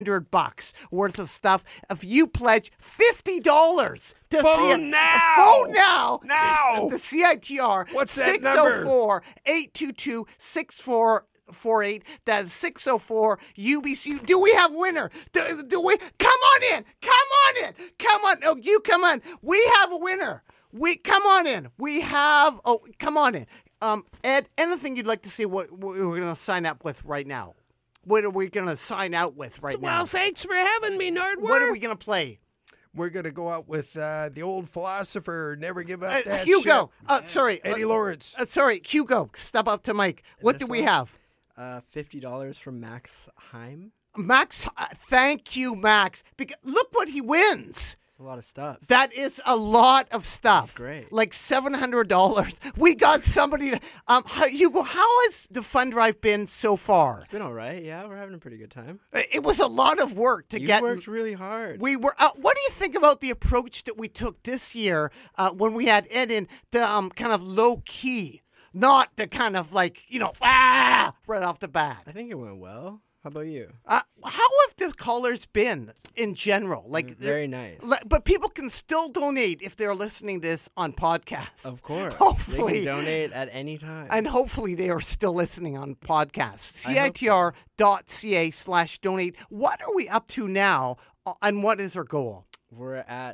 $100 worth of stuff if you pledge $50 to Phone now! Phone now! Now! The CITR. What's that number? 604-822-6448. That's 604 UBC. Do we have a winner? Do we? Come on in. Come on in. Come on. Oh, you come on. We have a winner. Come on in. We have. Oh, come on in. Ed, anything you'd like to see? What we're going to sign up with right now? What are we going to sign out with right now? Well, thanks for having me, Nardwuar. What are we going to play? We're going to go out with the old philosopher, Never Give Up That Hugo. Ship. Sorry. Eddie Lawrence. Sorry, Hugo. Step up to Mike. What do we have? $50 from Max Heim. Max, thank you, Max. Because look what he wins. It's a lot of stuff. That is a lot of stuff. That's great. Like $700. We got somebody to. Hugo, how has the fund drive been so far? It's been all right. Yeah, we're having a pretty good time. It was a lot of work to get. You worked really hard. We were. What do you think about the approach that we took this year when we had Ed in the kind of low key, not the kind of like right off the bat? I think it went well. How about you? How have the callers been in general? Like very nice. But people can still donate if they're listening to this on podcasts. Of course. Hopefully. They can donate at any time. And hopefully they are still listening on podcasts. CITR.ca/donate. What are we up to now and what is our goal? We're at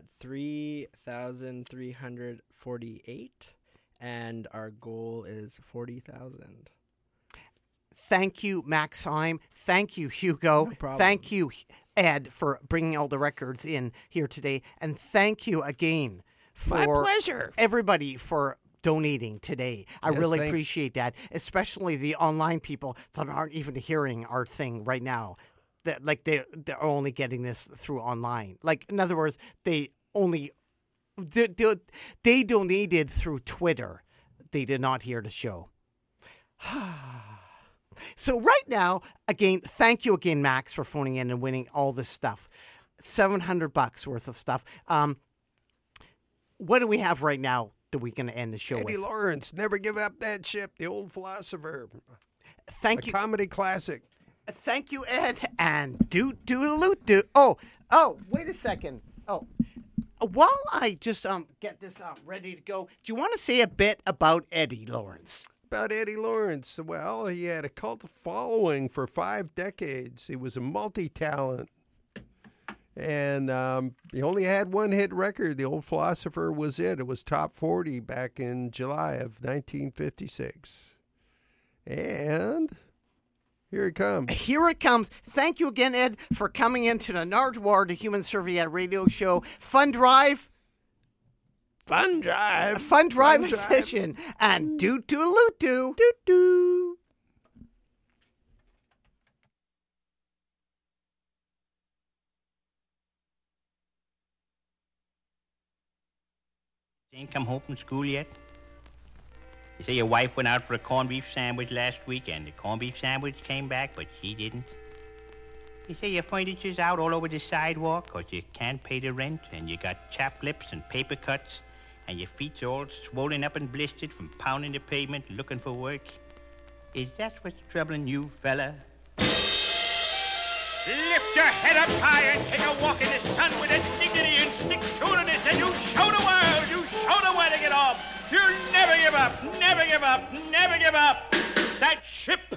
3,348 and our goal is 40,000. Thank you, Max Heim. Thank you, Hugo. No problem. Thank you, Ed, for bringing all the records in here today. And thank you again for My pleasure. Everybody for donating today. I really thanks. appreciate that, especially the online people that aren't even hearing our thing right now. They're only getting this through online. Like, in other words, they donated through Twitter. They did not hear the show. So right now, again, thank you again, Max, for phoning in and winning all this stuff. $700 worth of stuff. What do we have right now that we're going to end the show Eddie with? Lawrence, Never Give Up That Ship, the old philosopher. Thank you. Comedy classic. Thank you, Ed. And do. Oh, wait a second. Oh, while I just get this ready to go, do you want to say a bit about Eddie Lawrence? About Eddie Lawrence. Well, he had a cult following for 5 decades. He was a multi-talent. And he only had one hit record. The Old Philosopher was it. It was top 40 back in July of 1956. And here it comes. Here it comes. Thank you again, Ed, for coming into the Nardwuar, the Human Serviette radio show. Fun Drive. Fun Drive. Fun Drive edition. And do-do-loot-do. Do-do. Ain't come home from school yet? You say your wife went out for a corned beef sandwich last week and the corned beef sandwich came back, but she didn't? You say your furniture's out all over the sidewalk 'cause you can't pay the rent and you got chapped lips and paper cuts and your feet's all swollen up and blistered from pounding the pavement looking for work? Is that what's troubling you, fella? Lift your head up high and take a walk in the sun with a dignity and stick-to-itiveness, and you show the world, to get off. You'll never give up, never give up, never give up. That ship.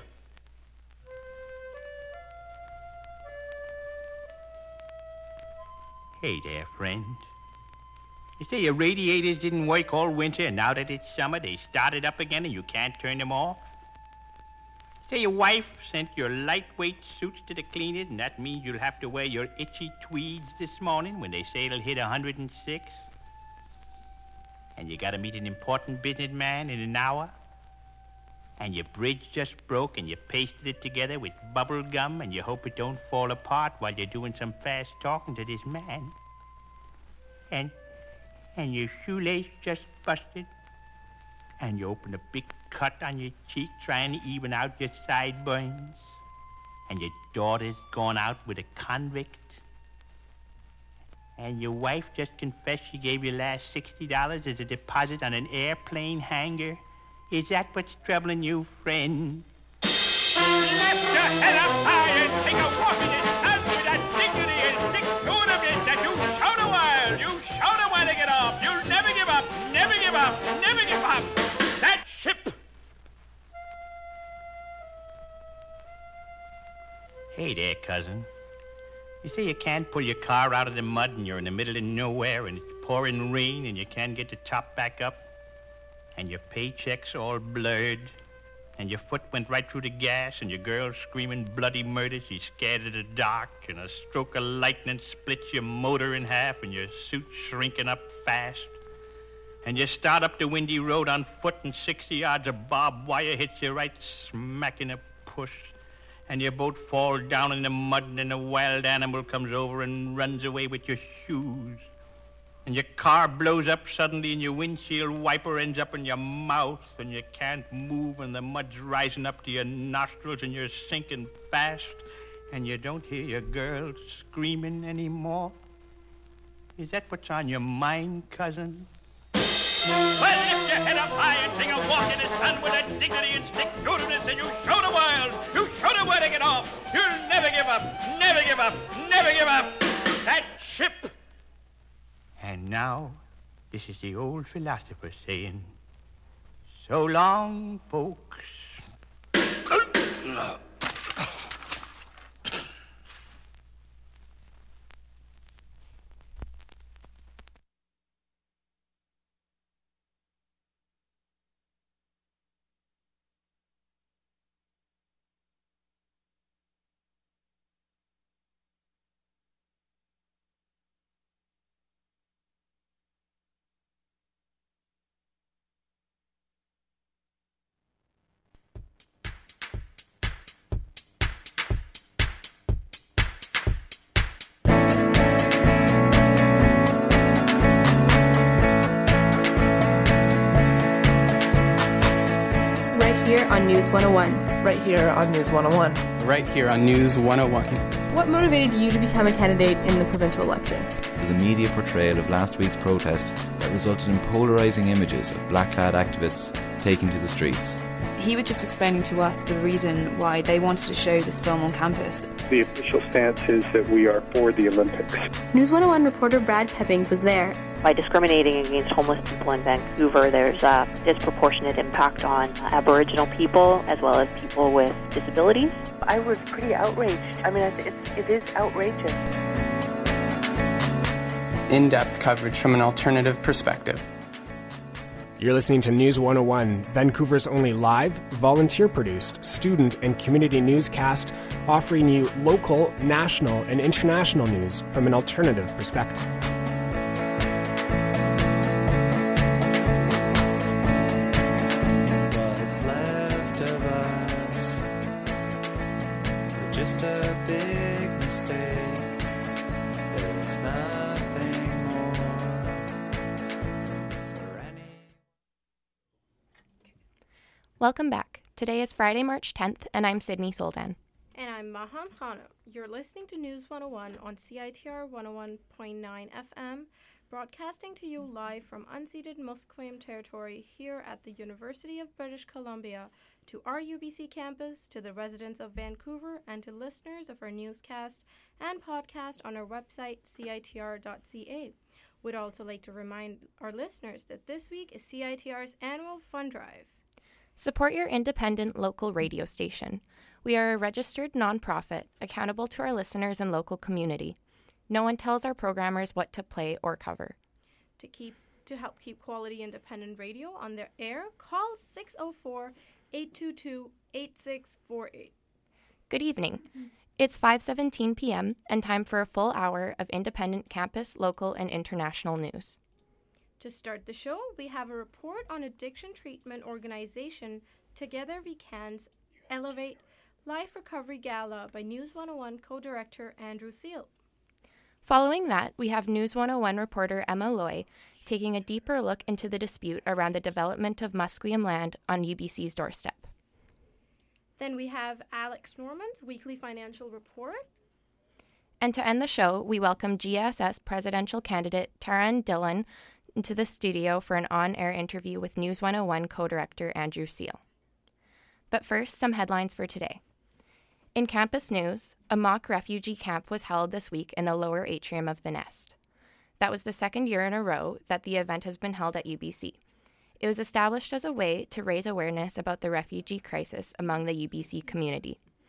Hey there, friend. You say your radiators didn't work all winter, and now that it's summer, they started up again and you can't turn them off? Say your wife sent your lightweight suits to the cleaners, and that means you'll have to wear your itchy tweeds this morning when they say it'll hit 106. And you gotta meet an important businessman in an hour. And your bridge just broke and you pasted it together with bubble gum and you hope it don't fall apart while you're doing some fast talking to this man. And your shoelace just busted. And you open a big cut on your cheek trying to even out your sideburns. And your daughter's gone out with a convict. And your wife just confessed she gave you last $60 as a deposit on an airplane hangar. Is that what's troubling you, friend? Lift your head up high and take a walk in the sun with that Hey there, cousin. You say you can't pull your car out of the mud and you're in the middle of nowhere and it's pouring rain and you can't get the top back up and your paycheck's all blurred and your foot went right through the gas and your girl's screaming bloody murder. She's scared of the dark and a stroke of lightning splits your motor in half and your suit's shrinking up fast. And you start up the windy road on foot and 60 yards of barbed wire hits you right smack in the push. And you both fall down in the mud and then a wild animal comes over and runs away with your shoes. And your car blows up suddenly and your windshield wiper ends up in your mouth and you can't move and the mud's rising up to your nostrils and you're sinking fast and you don't hear your girl screaming anymore. Is that what's on your mind, cousin? Well, lift your head up high and take a walk in the sun with a dignity and stick-to-itiveness and you show the world to get off. You'll never give up, never give up, never give up. That ship. And now, this is the old philosopher saying, so long, folks. On News 101. Right here on News 101. Right here on News 101. What motivated you to become a candidate in the provincial election? The media portrayal of last week's protest that resulted in polarising images of black-clad activists taking to the streets. He was just explaining to us the reason why they wanted to show this film on campus. The official stance is that we are for the Olympics. News 101 reporter Brad Pepping was there. By discriminating against homeless people in Vancouver, there's a disproportionate impact on Aboriginal people as well as people with disabilities. I was pretty outraged. I mean, it is outrageous. In-depth coverage from an alternative perspective. You're listening to News 101, Vancouver's only live, volunteer-produced, student and community newscast, offering you local, national, and international news from an alternative perspective. What's left of us? Just a big mistake. There's nothing more. Welcome back. Today is Friday, March 10th, and I'm Sydney Soldan. And I'm Mahan Khano. You're listening to News 101 on CITR 101.9 FM, broadcasting to you live from unceded Musqueam territory here at the University of British Columbia, to our UBC campus, to the residents of Vancouver, and to listeners of our newscast and podcast on our website, citr.ca. We'd also like to remind our listeners that this week is CITR's annual fund drive. Support your independent local radio station. We are a registered nonprofit, accountable to our listeners and local community. No one tells our programmers what to play or cover. To help keep quality independent radio on their air, call 604-822-8648. Good evening. It's 5:17 p.m. and time for a full hour of independent campus, local, and international news. To start the show, we have a report on addiction treatment organization Together We Can's Elevate Life Recovery Gala by News 101 co-director Andrew Seal. Following that, we have News 101 reporter Emma Loy taking a deeper look into the dispute around the development of Musqueam land on UBC's doorstep. Then we have Alex Norman's weekly financial report. And to end the show, we welcome GSS presidential candidate Taran Dillon into the studio for an on-air interview with News 101 co-director Andrew Seal. But first, some headlines for today. In campus news, a mock refugee camp was held this week in the lower atrium of the Nest. That was the second year in a row that the event has been held at UBC. It was established as a way to raise awareness about the refugee crisis among the UBC community.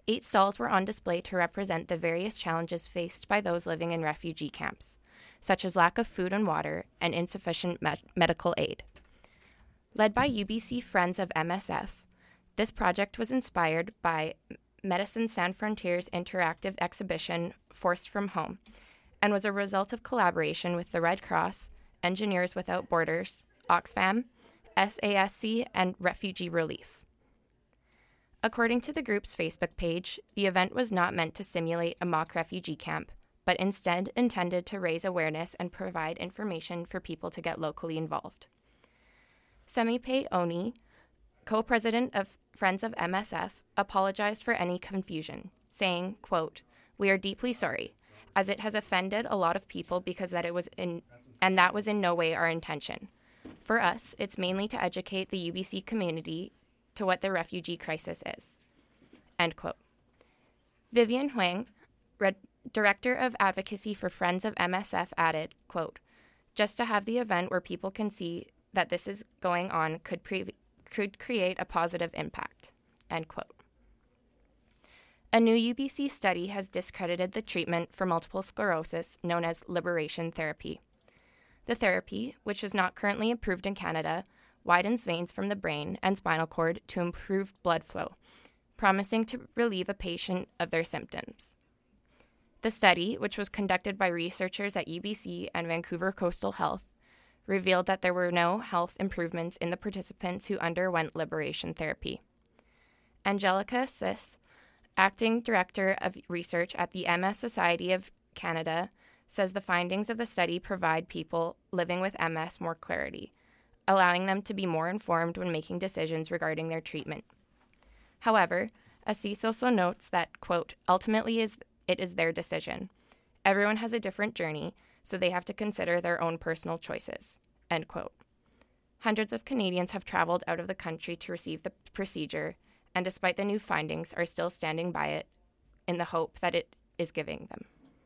8 stalls were on display to represent the various challenges faced by those living in refugee camps, such as lack of food and water and insufficient medical aid. Led by UBC Friends of MSF, this project was inspired by Medicine Sans Frontières' interactive exhibition, Forced from Home, and was a result of collaboration with the Red Cross, Engineers Without Borders, Oxfam, SASC, and Refugee Relief. According to the group's Facebook page, the event was not meant to simulate a mock refugee camp, but instead intended to raise awareness and provide information for people to get locally involved. Semipe Oni, co-president of Friends of MSF, apologized for any confusion, saying, quote, "We are deeply sorry, as it has offended a lot of people because that was in no way our intention. For us, it's mainly to educate the UBC community to what the refugee crisis is." End quote. Vivian Huang, Director of Advocacy for Friends of MSF, added, quote, "Just to have the event where people can see that this is going on could create a positive impact." End quote. A new UBC study has discredited the treatment for multiple sclerosis known as liberation therapy. The therapy, which is not currently approved in Canada, widens veins from the brain and spinal cord to improve blood flow, promising to relieve a patient of their symptoms. The study, which was conducted by researchers at UBC and Vancouver Coastal Health, revealed that there were no health improvements in the participants who underwent liberation therapy. Angelica Sis, acting director of research at the MS Society of Canada, says the findings of the study provide people living with MS more clarity, allowing them to be more informed when making decisions regarding their treatment. However, Assis also notes that, quote, "Ultimately it is their decision. Everyone has a different journey, so they have to consider their own personal choices." End quote. Hundreds of Canadians have traveled out of the country to receive the procedure, and despite the new findings, are still standing by it in the hope that it is giving them.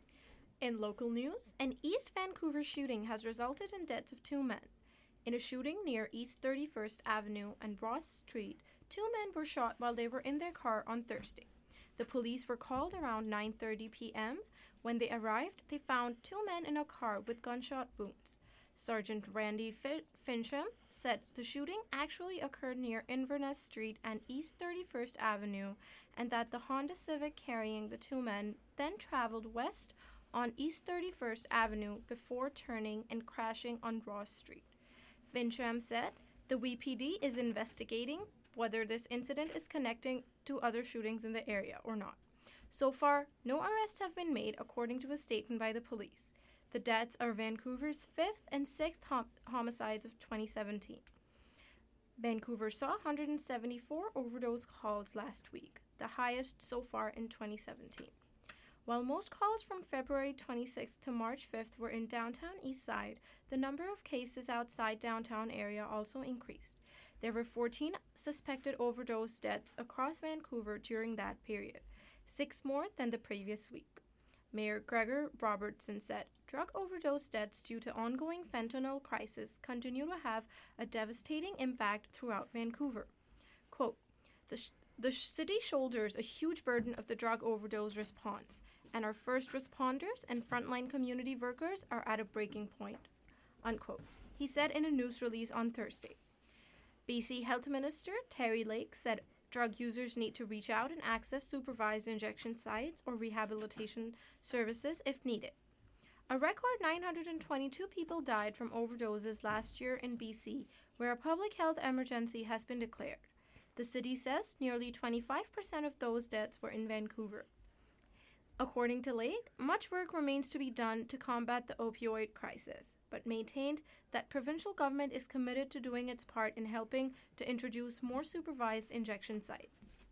In local news, an East Vancouver shooting has resulted in deaths of 2 men. In a shooting near East 31st Avenue and Ross Street, 2 men were shot while they were in their car on Thursday. The police were called around 9:30 p.m. When they arrived, they found 2 men in a car with gunshot wounds. Sergeant Randy Fincham said the shooting actually occurred near Inverness Street and East 31st Avenue, and that the Honda Civic carrying the 2 men then traveled west on East 31st Avenue before turning and crashing on Ross Street. Fincham said the VPD is investigating whether this incident is connecting to other shootings in the area or not. So far, no arrests have been made, according to a statement by the police. The deaths are Vancouver's 5th and 6th homicides of 2017. Vancouver saw 174 overdose calls last week, the highest so far in 2017. While most calls from February 26th to March 5th were in downtown Eastside, the number of cases outside downtown area also increased. There were 14 suspected overdose deaths across Vancouver during that period, 6 more than the previous week. Mayor Gregor Robertson said drug overdose deaths due to ongoing fentanyl crisis continue to have a devastating impact throughout Vancouver. Quote, The city shoulders a huge burden of the drug overdose response, and our first responders and frontline community workers are at a breaking point, unquote, he said in a news release on Thursday. BC Health Minister Terry Lake said drug users need to reach out and access supervised injection sites or rehabilitation services if needed. A record 922 people died from overdoses last year in BC, where a public health emergency has been declared. The city says nearly 25% of those deaths were in Vancouver. According to Lake, much work remains to be done to combat the opioid crisis, but maintained that provincial government is committed to doing its part in helping to introduce more supervised injection sites.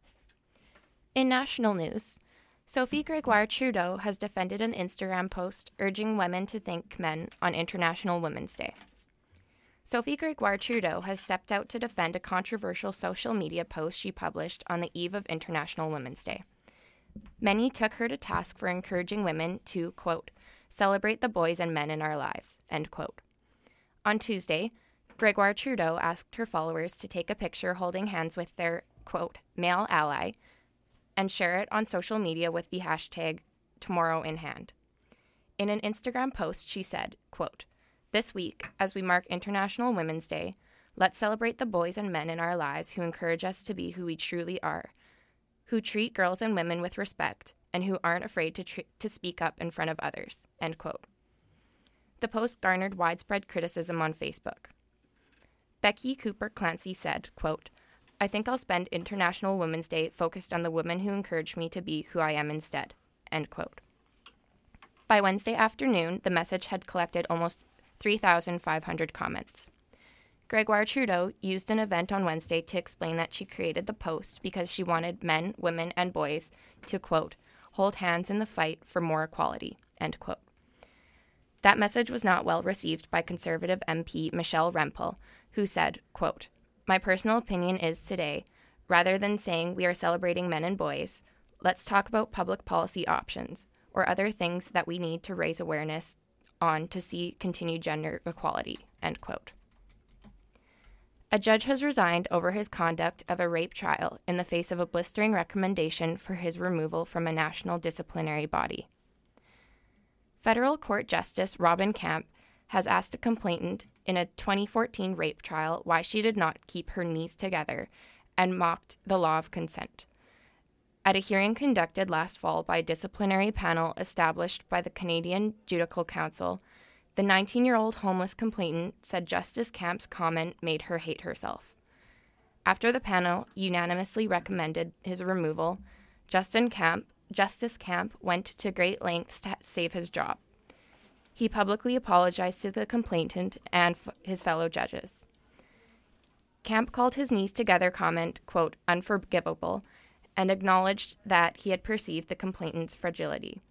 In national news, Sophie Gregoire Trudeau has defended an Instagram post urging women to thank men on International Women's Day. Sophie Gregoire Trudeau has stepped out to defend a controversial social media post she published on the eve of International Women's Day. Many took her to task for encouraging women to, quote, celebrate the boys and men in our lives, end quote. On Tuesday, Gregoire Trudeau asked her followers to take a picture holding hands with their, quote, male ally, and share it on social media with the hashtag Tomorrow in hand. In an Instagram post, she said, quote, "This week, as we mark International Women's Day, let's celebrate the boys and men in our lives who encourage us to be who we truly are, who treat girls and women with respect, and who aren't afraid to speak up in front of others," end quote. The post garnered widespread criticism on Facebook. Becky Cooper Clancy said, quote, "I think I'll spend International Women's Day focused on the women who encourage me to be who I am instead," end quote. By Wednesday afternoon, the message had collected almost 3,500 comments. Gregoire Trudeau used an event on Wednesday to explain that she created the post because she wanted men, women, and boys to, quote, "hold hands in the fight for more equality," end quote. That message was not well received by Conservative MP Michelle Rempel, who said, quote, "My personal opinion is today, rather than saying we are celebrating men and boys, let's talk about public policy options or other things that we need to raise awareness on to see continued gender equality," end quote. A judge has resigned over his conduct of a rape trial in the face of a blistering recommendation for his removal from a national disciplinary body. Federal Court Justice Robin Camp has asked a complainant in a 2014 rape trial why she did not keep her knees together and mocked the law of consent. At a hearing conducted last fall by a disciplinary panel established by the Canadian Judicial Council, the 19-year-old homeless complainant said Justice Camp's comment made her hate herself. After the panel unanimously recommended his removal, Justice Camp went to great lengths to save his job. He publicly apologized to the complainant and his fellow judges. Camp called his knees together comment, quote, "unforgivable," and acknowledged that he had perceived the complainant's fragility.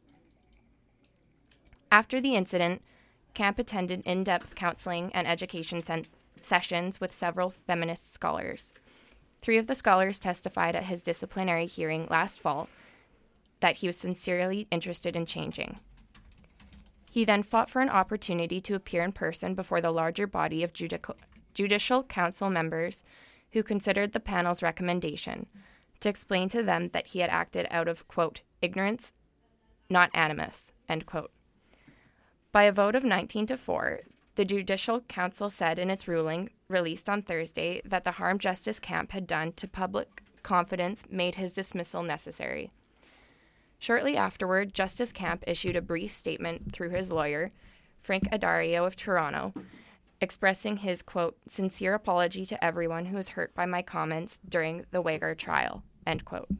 After the incident, Camp attended in-depth counseling and education sessions with several feminist scholars. 3 of the scholars testified at his disciplinary hearing last fall that he was sincerely interested in changing. He then fought for an opportunity to appear in person before the larger body of Judicial Council members who considered the panel's recommendation, to explain to them that he had acted out of, quote, "ignorance, not animus," end quote. By a vote of 19-4, the Judicial Council said in its ruling, released on Thursday, that the harm Justice Camp had done to public confidence made his dismissal necessary. Shortly afterward, Justice Camp issued a brief statement through his lawyer, Frank Addario of Toronto, expressing his, quote, "sincere apology to everyone who was hurt by my comments during the Wagar trial," end quote.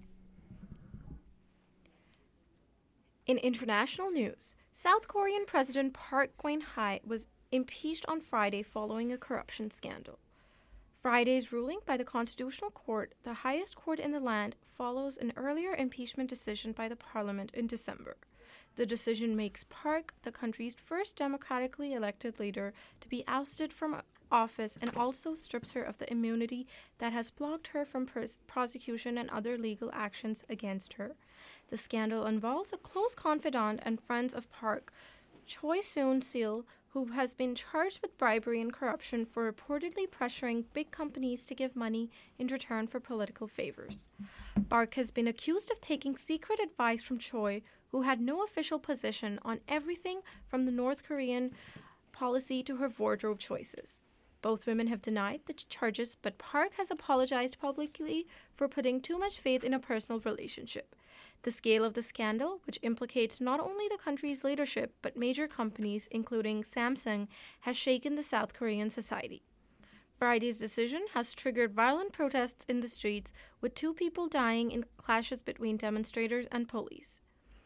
In international news, South Korean President Park Geun-hye was impeached on Friday following a corruption scandal. Friday's ruling by the Constitutional Court, the highest court in the land, follows an earlier impeachment decision by the parliament in December. The decision makes Park the country's first democratically elected leader to be ousted from office and also strips her of the immunity that has blocked her from prosecution and other legal actions against her. The scandal involves a close confidant and friend of Park, Choi Soon-sil, who has been charged with bribery and corruption for reportedly pressuring big companies to give money in return for political favors. Park has been accused of taking secret advice from Choi, who had no official position on everything from the North Korean policy to her wardrobe choices. Both women have denied the charges, but Park has apologized publicly for putting too much faith in a personal relationship. The scale of the scandal, which implicates not only the country's leadership but major companies, including Samsung, has shaken the South Korean society. Friday's decision has triggered violent protests in the streets, with 2 people dying in clashes between demonstrators and police.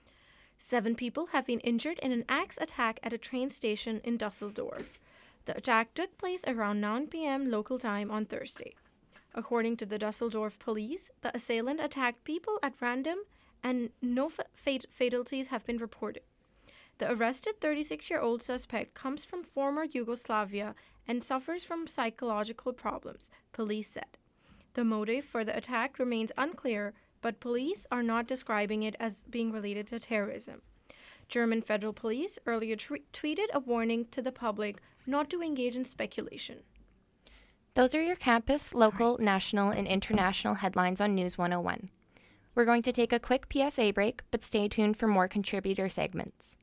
7 people have been injured in an axe attack at a train station in Dusseldorf. The attack took place around 9 p.m. local time on Thursday. According to the Dusseldorf police, the assailant attacked people at random and no fatalities have been reported. The arrested 36-year-old suspect comes from former Yugoslavia and suffers from psychological problems, police said. The motive for the attack remains unclear, but police are not describing it as being related to terrorism. German federal police earlier tweeted a warning to the public not to engage in speculation. Those are your campus, local, national, and international headlines on News 101. We're going to take a quick PSA break, but stay tuned for more contributor segments.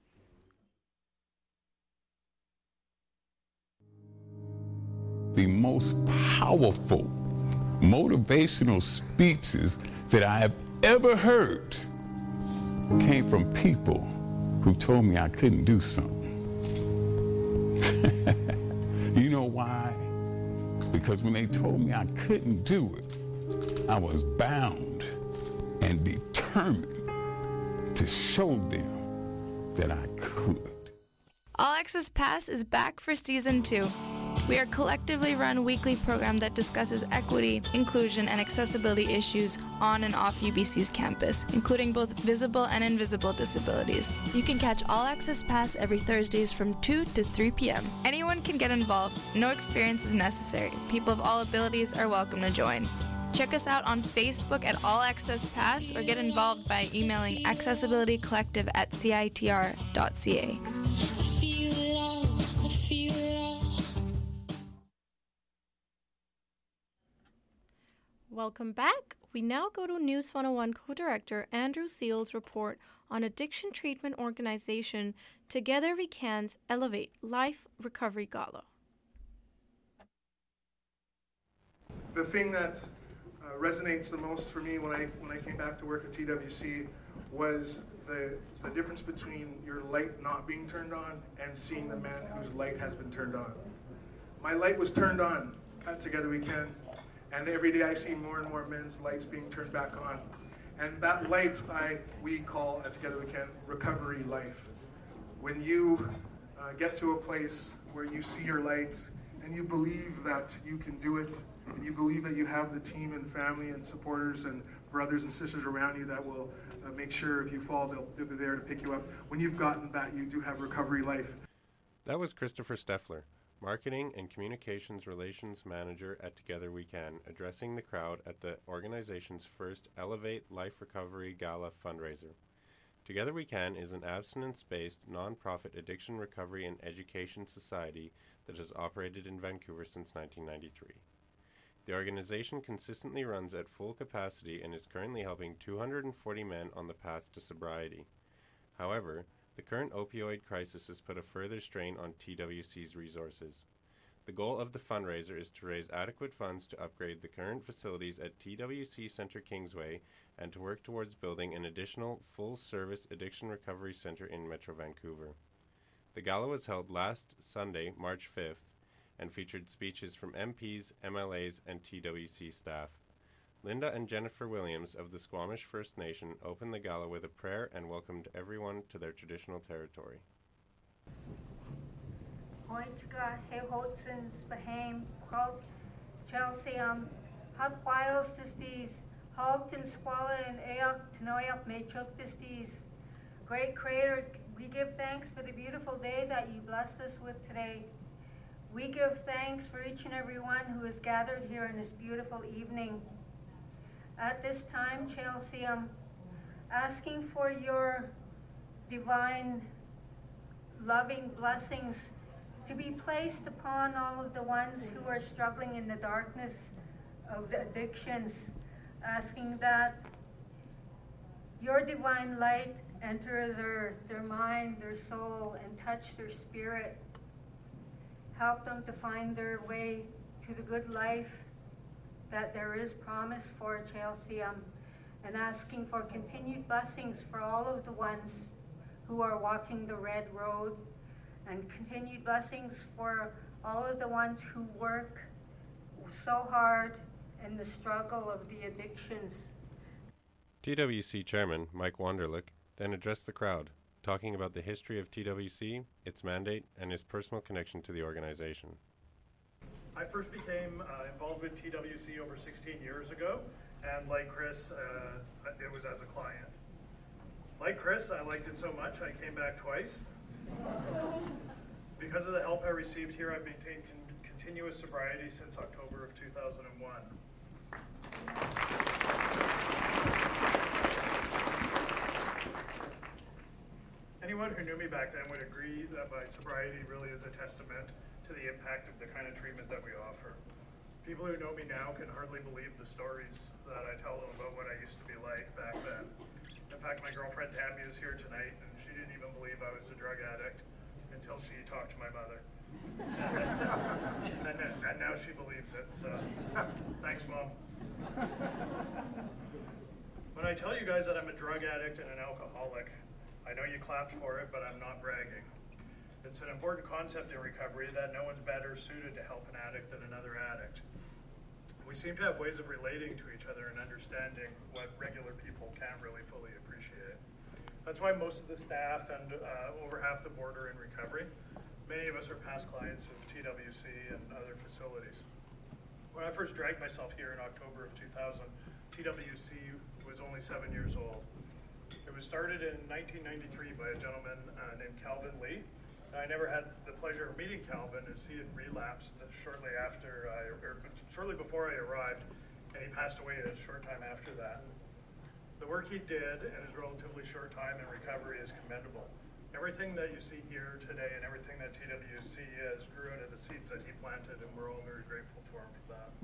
The most powerful motivational speeches that I have ever heard came from people who told me I couldn't do something. You know why? Because when they told me I couldn't do it, I was bound and determined to show them that I could. All Access Pass is back for Season 2. We are a collectively run weekly program that discusses equity, inclusion, and accessibility issues on and off UBC's campus, including both visible and invisible disabilities. You can catch All Access Pass every Thursdays from 2 to 3 p.m. Anyone can get involved. No experience is necessary. People of all abilities are welcome to join. Check us out on Facebook at All Access Pass or get involved by emailing accessibilitycollective@citr.ca. Welcome back. We now go to News 101 co-director Andrew Seal's report on addiction treatment organization Together We Can's Elevate Life Recovery Gala. The thing that resonates the most for me when I came back to work at TWC was the difference between your light not being turned on and seeing the man whose light has been turned on. My light was turned on at Together We Can. And every day I see more and more men's lights being turned back on. And that light we call at Together We Can recovery life. When you get to a place where you see your light and you believe that you can do it, and you believe that you have the team and family and supporters and brothers and sisters around you that will make sure if you fall, they'll be there to pick you up. When you've gotten that, you do have recovery life. That was Christopher Steffler, Marketing and Communications Relations Manager at Together We Can, addressing the crowd at the organization's first Elevate Life Recovery Gala fundraiser. Together We Can is an abstinence-based, non-profit addiction recovery and education society that has operated in Vancouver since 1993. The organization consistently runs at full capacity and is currently helping 240 men on the path to sobriety. However, the current opioid crisis has put a further strain on TWC's resources. The goal of the fundraiser is to raise adequate funds to upgrade the current facilities at TWC Centre Kingsway and to work towards building an additional full-service addiction recovery centre in Metro Vancouver. The gala was held last Sunday, March 5th, and featured speeches from MPs, MLAs, and TWC staff. Linda and Jennifer Williams of the Squamish First Nation opened the gala with a prayer and welcomed everyone to their traditional territory. Hoitga he hotsens beheim quote Chelsea had wiles disties halt and squalla and eok tanoyak may chuk disties. Great Creator, we give thanks for the beautiful day that you blessed us with today. We give thanks for each and every one who is gathered here in this beautiful evening. At this time, Chelsea, I'm asking for your divine, loving blessings to be placed upon all of the ones who are struggling in the darkness of the addictions, asking that your divine light enter their mind, their soul, and touch their spirit. Help them to find their way to the good life that there is promise for Chelsea, and asking for continued blessings for all of the ones who are walking the red road, and continued blessings for all of the ones who work so hard in the struggle of the addictions. TWC Chairman Mike Wanderlich then addressed the crowd, talking about the history of TWC, its mandate, and his personal connection to the organization. I first became involved with TWC over 16 years ago, and like Chris, it was as a client. Like Chris, I liked it so much I came back twice. Because of the help I received here, I've maintained continuous sobriety since October of 2001. Anyone who knew me back then would agree that my sobriety really is a testament to the impact of the kind of treatment that we offer. People who know me now can hardly believe the stories that I tell them about what I used to be like back then. In fact, my girlfriend Tammy is here tonight, and she didn't even believe I was a drug addict until she talked to my mother. and now she believes it, so thanks, Mom. When I tell you guys that I'm a drug addict and an alcoholic, I know you clapped for it, but I'm not bragging. It's an important concept in recovery that no one's better suited to help an addict than another addict. We seem to have ways of relating to each other and understanding what regular people can't really fully appreciate. That's why most of the staff and over half the board are in recovery. Many of us are past clients of TWC and other facilities. When I first dragged myself here in October of 2000, TWC was only 7 years old. It was started in 1993 by a gentleman named Calvin Lee. I never had the pleasure of meeting Calvin, as he had relapsed shortly before I arrived, and he passed away a short time after that. The work he did in his relatively short time in recovery is commendable. Everything that you see here today and everything that TWC is grew out of the seeds that he planted, and we're all very grateful for him for that.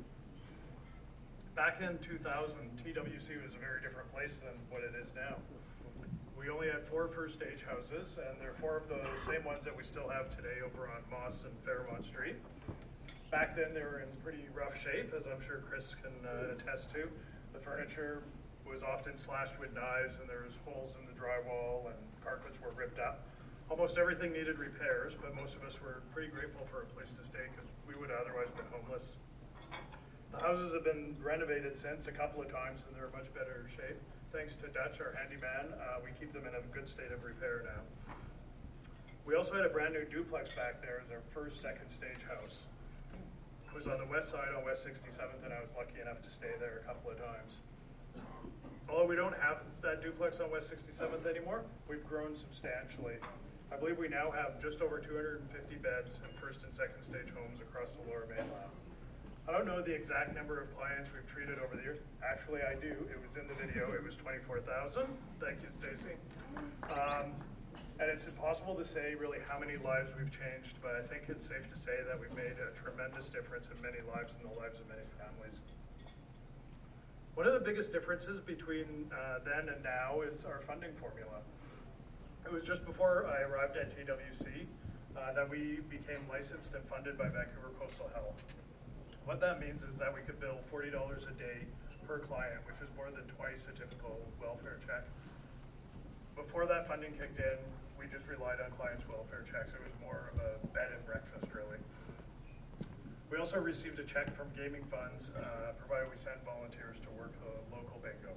Back in 2000, TWC was a very different place than what it is now. We only had 4 first stage houses, and they're 4 of the same ones that we still have today over on Moss and Fairmont Street. Back then, they were in pretty rough shape, as I'm sure Chris can attest to. The furniture was often slashed with knives, and there was holes in the drywall, and carpets were ripped up. Almost everything needed repairs, but most of us were pretty grateful for a place to stay because we would have otherwise been homeless. The houses have been renovated since a couple of times, and they're in much better shape. Thanks to Dutch, our handyman, we keep them in a good state of repair now. We also had a brand new duplex back there as our first second stage house. It was on the west side on West 67th, and I was lucky enough to stay there a couple of times. Although we don't have that duplex on West 67th anymore, we've grown substantially. I believe we now have just over 250 beds in first and second stage homes across the Lower Mainland. I don't know the exact number of clients we've treated over the years. Actually, I do. It was in the video. It was 24,000. Thank you, Stacy. And it's impossible to say really how many lives we've changed, but I think it's safe to say that we've made a tremendous difference in many lives and the lives of many families. One of the biggest differences between then and now is our funding formula. It was just before I arrived at TWC that we became licensed and funded by Vancouver Coastal Health. What that means is that we could bill $40 a day per client, which is more than twice a typical welfare check. Before that funding kicked in, we just relied on clients' welfare checks. It was more of a bed and breakfast, really. We also received a check from gaming funds, provided we sent volunteers to work the local bingo.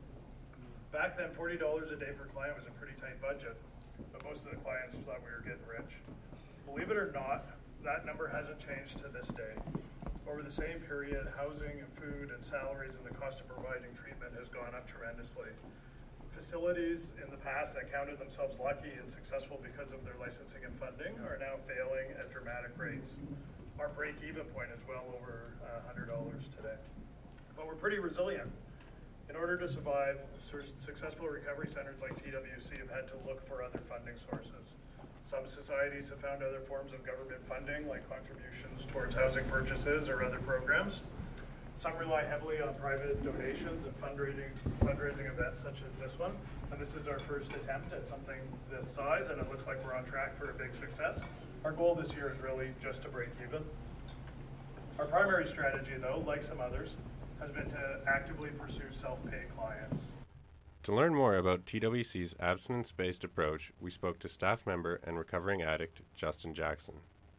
Back then, $40 a day per client was a pretty tight budget, but most of the clients thought we were getting rich. Believe it or not, that number hasn't changed to this day. Over the same period, housing and food and salaries and the cost of providing treatment has gone up tremendously. Facilities in the past that counted themselves lucky and successful because of their licensing and funding are now failing at dramatic rates. Our break-even point is well over $100 today. But we're pretty resilient. In order to survive, successful recovery centers like TWC have had to look for other funding sources. Some societies have found other forms of government funding, like contributions towards housing purchases or other programs. Some rely heavily on private donations and fundraising events such as this one. And this is our first attempt at something this size, and it looks like we're on track for a big success. Our goal this year is really just to break even. Our primary strategy, though, like some others, has been to actively pursue self-pay clients. To learn more about TWC's abstinence-based approach, we spoke to staff member and recovering addict Justin Jackson.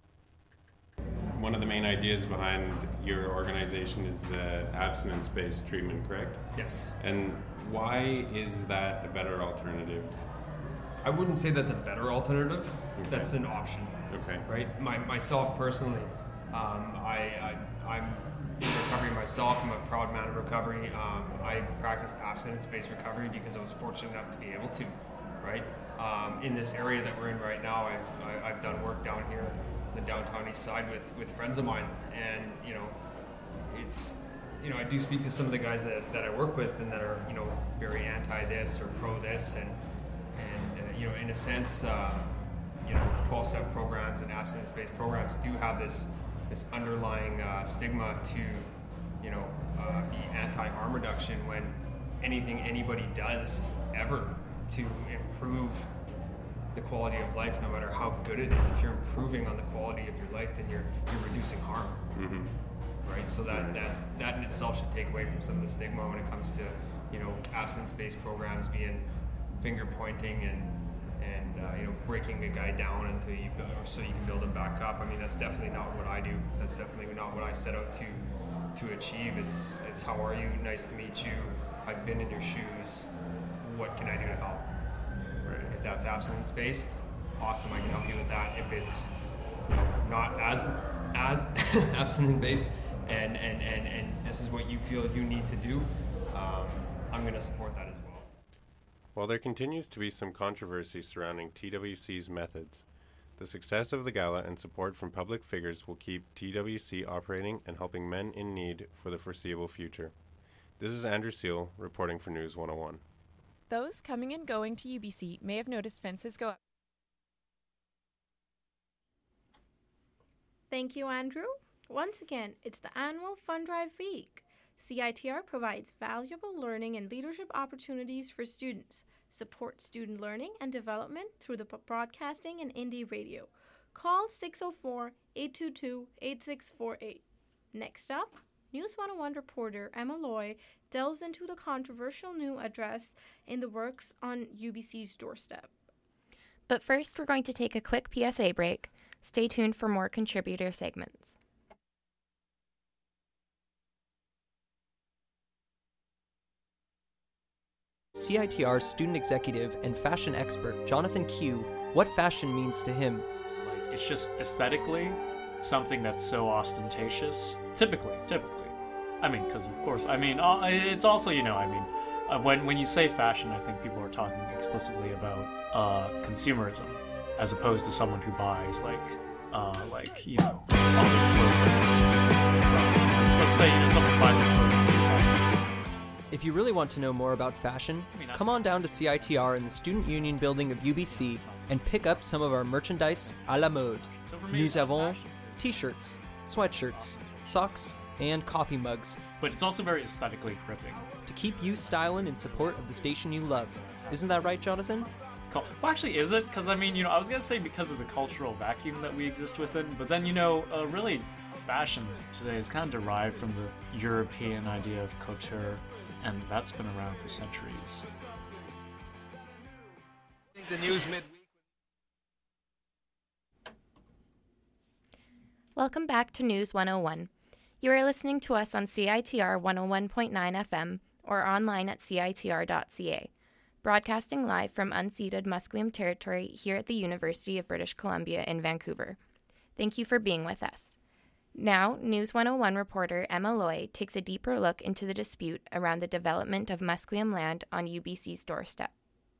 One of the main ideas behind your organization is the abstinence-based treatment, correct? Yes. And why is that a better alternative? I wouldn't say that's a better alternative. Okay. That's an option. Okay. Right? Myself personally, I'm in recovery myself. I'm a proud man of recovery. I practice abstinence-based recovery because I was fortunate enough to be able to, right? In this area that we're in right now, I've done work down here in the downtown east side with friends of mine, and I do speak to some of the guys that I work with and that are very anti this or pro this, and in a sense 12-step programs and abstinence-based programs do have this this underlying stigma to, be anti-harm reduction when anything anybody does ever to improve the quality of life, no matter how good it is, if you're improving on the quality of your life, then you're reducing harm. Right? So that in itself should take away from some of the stigma when it comes to, abstinence-based programs being finger pointing and breaking a guy down until so you can build him back up. I mean, that's definitely not what I do. That's definitely not what I set out to achieve. It's how are you? Nice to meet you. I've been in your shoes. What can I do to help? Right. If that's abstinence-based, awesome, I can help you with that. If it's not as abstinence-based and this is what you feel you need to do, I'm going to support that as well. While there continues to be some controversy surrounding TWC's methods, the success of the gala and support from public figures will keep TWC operating and helping men in need for the foreseeable future. This is Andrew Seal reporting for News 101. Those coming and going to UBC may have noticed fences go up. Thank you, Andrew. Once again, it's the annual Fund Drive Week. CITR provides valuable learning and leadership opportunities for students, supports student learning and development through the broadcasting and indie radio. Call 604-822-8648. Next up, News 101 reporter Emma Loy delves into the controversial new address in the works on UBC's doorstep. But first, we're going to take a quick PSA break. Stay tuned for more contributor segments. CITR student executive and fashion expert Jonathan Q what fashion means to him. It's just aesthetically something that's so ostentatious. Typically. I mean, because of course, it's also, when you say fashion, I think people are talking explicitly about consumerism, as opposed to someone who buys all the clothing. Let's say someone buys a clothing piece off. If you really want to know more about fashion, come on down to CITR in the Student Union building of UBC and pick up some of our merchandise à la mode. Nous avons t-shirts, sweatshirts, socks, and coffee mugs. But it's also very aesthetically gripping. To keep you styling in support of the station you love. Isn't that right, Jonathan? Well, actually, is it? Because, I was going to say because of the cultural vacuum that we exist within, but then, really, fashion today is kind of derived from the European idea of couture, and that's been around for centuries. The news midweek. Welcome back to News 101. You are listening to us on CITR 101.9 FM or online at citr.ca, broadcasting live from unceded Musqueam territory here at the University of British Columbia in Vancouver. Thank you for being with us. Now, News 101 reporter Emma Loy takes a deeper look into the dispute around the development of Musqueam land on UBC's doorstep.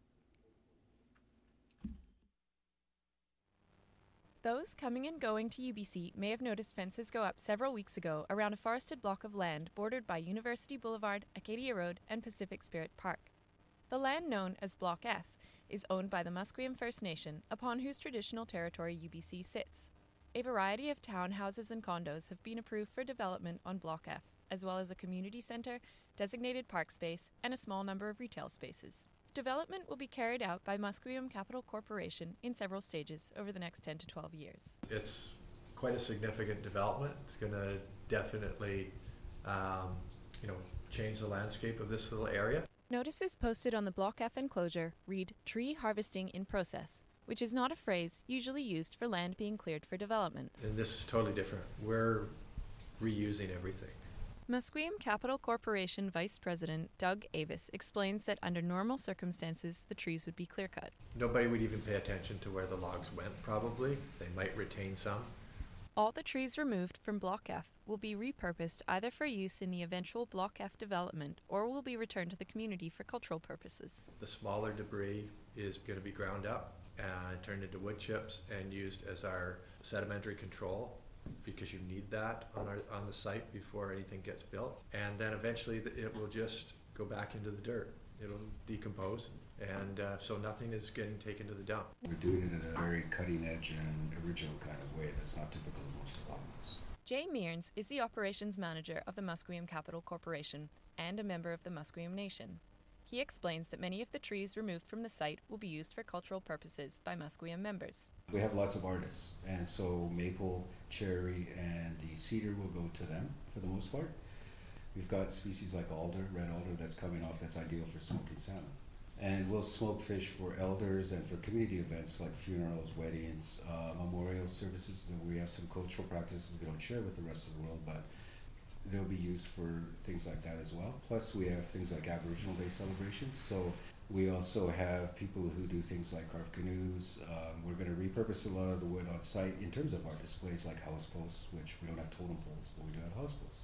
Those coming and going to UBC may have noticed fences go up several weeks ago around a forested block of land bordered by University Boulevard, Acadia Road, and Pacific Spirit Park. The land known as Block F is owned by the Musqueam First Nation, upon whose traditional territory UBC sits. A variety of townhouses and condos have been approved for development on Block F, as well as a community centre, designated park space, and a small number of retail spaces. Development will be carried out by Musqueam Capital Corporation in several stages over the next 10 to 12 years. It's quite a significant development. It's going to definitely, change the landscape of this little area. Notices posted on the Block F enclosure read "Tree Harvesting in Process," which is not a phrase usually used for land being cleared for development. And this is totally different. We're reusing everything. Musqueam Capital Corporation Vice President Doug Avis explains that under normal circumstances, the trees would be clear-cut. Nobody would even pay attention to where the logs went, probably. They might retain some. All the trees removed from Block F will be repurposed either for use in the eventual Block F development or will be returned to the community for cultural purposes. The smaller debris is going to be ground up and turned into wood chips and used as our sedimentary control, because you need that on the site before anything gets built. And then eventually it will just go back into the dirt. It'll decompose, and so nothing is getting taken to the dump. We're doing it in a very cutting edge and original kind of way that's not typical of most allotments. Jay Mearns is the operations manager of the Musqueam Capital Corporation and a member of the Musqueam Nation. He explains that many of the trees removed from the site will be used for cultural purposes by Musqueam members. We have lots of artists, and so maple, cherry, and the cedar will go to them for the most part. We've got species like alder, red alder, that's coming off, that's ideal for smoking salmon. And we'll smoke fish for elders and for community events like funerals, weddings, memorial services. We have some cultural practices we don't share with the rest of the world, but they'll be used for things like that as well. Plus we have things like Aboriginal Day celebrations. So we also have people who do things like carve canoes. We're going to repurpose a lot of the wood on site in terms of our displays like house posts, which we don't have totem poles, but we do have house posts.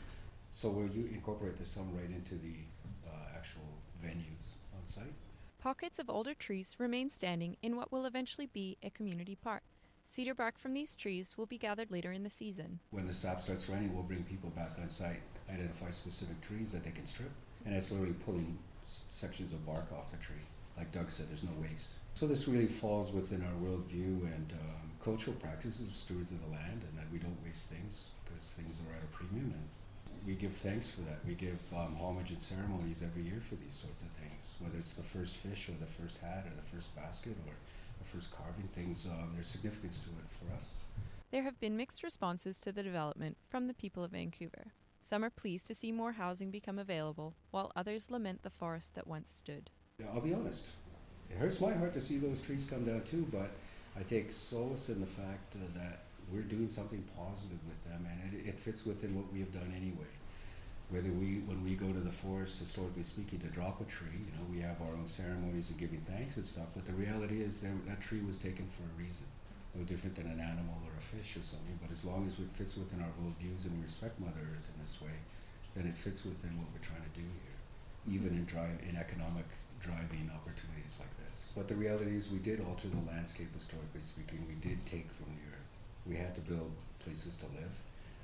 So we'll incorporate the sun right into the actual venues on site. Pockets of older trees remain standing in what will eventually be a community park. Cedar bark from these trees will be gathered later in the season. When the sap starts running, we'll bring people back on site, identify specific trees that they can strip, and it's literally pulling sections of bark off the tree. Like Doug said, there's no waste. So this really falls within our worldview and cultural practices of stewards of the land, and that we don't waste things because things are at a premium, and we give thanks for that. We give homage and ceremonies every year for these sorts of things, whether it's the first fish or the first hat or the first basket or the first carving things. There's significance to it for us. There have been mixed responses to the development from the people of Vancouver. Some are pleased to see more housing become available, while others lament the forest that once stood. Yeah, I'll be honest. It hurts my heart to see those trees come down too, but I take solace in the fact that we're doing something positive with them, and it fits within what we have done anyway. Whether when we go to the forest, historically speaking, to drop a tree, we have our own ceremonies of giving thanks and stuff, but the reality is that tree was taken for a reason. No different than an animal or a fish or something, but as long as it fits within our worldviews and we respect Mother Earth in this way, then it fits within what we're trying to do here, even in economic driving opportunities like this. But the reality is we did alter the landscape, historically speaking. We did take from the earth. We had to build places to live.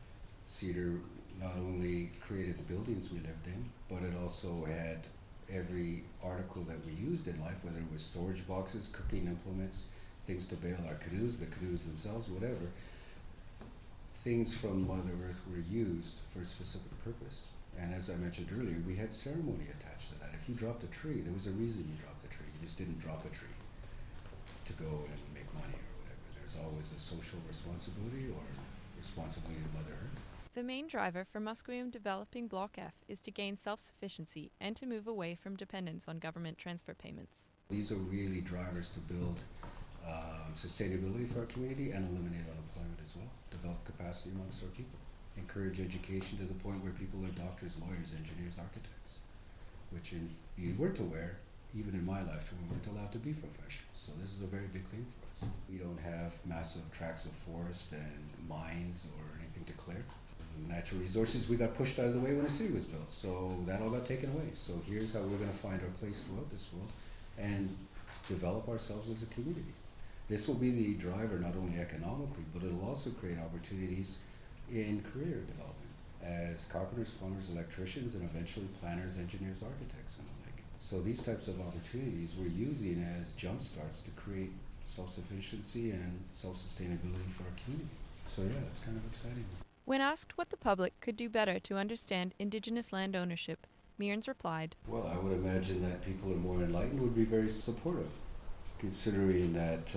Cedar not only created the buildings we lived in, but it also had every article that we used in life, whether it was storage boxes, cooking implements, things to bail our canoes, the canoes themselves, whatever. Things from Mother Earth were used for a specific purpose. And as I mentioned earlier, we had ceremony attached to that. If you dropped a tree, there was a reason you dropped the tree. You just didn't drop a tree to go and make money or whatever. There's always a social responsibility or responsibility to Mother Earth. The main driver for Musqueam developing Block F is to gain self-sufficiency and to move away from dependence on government transfer payments. These are really drivers to build sustainability for our community and eliminate unemployment as well. Develop capacity amongst our people. Encourage education to the point where people are doctors, lawyers, engineers, architects, which you weren't aware, even in my lifetime, we weren't allowed to be professionals. So this is a very big thing for us. We don't have massive tracts of forest and mines or anything to clear. Natural resources, we got pushed out of the way when the city was built, so that all got taken away. So here's how we're going to find our place throughout this world and develop ourselves as a community. This will be the driver not only economically, but it'll also create opportunities in career development as carpenters, plumbers, electricians, and eventually planners, engineers, architects, and the like. So these types of opportunities we're using as jump starts to create self-sufficiency and self-sustainability for our community. So yeah, it's kind of exciting. When asked what the public could do better to understand Indigenous land ownership, Mearns replied, "Well, I would imagine that people who are more enlightened would be very supportive, considering that,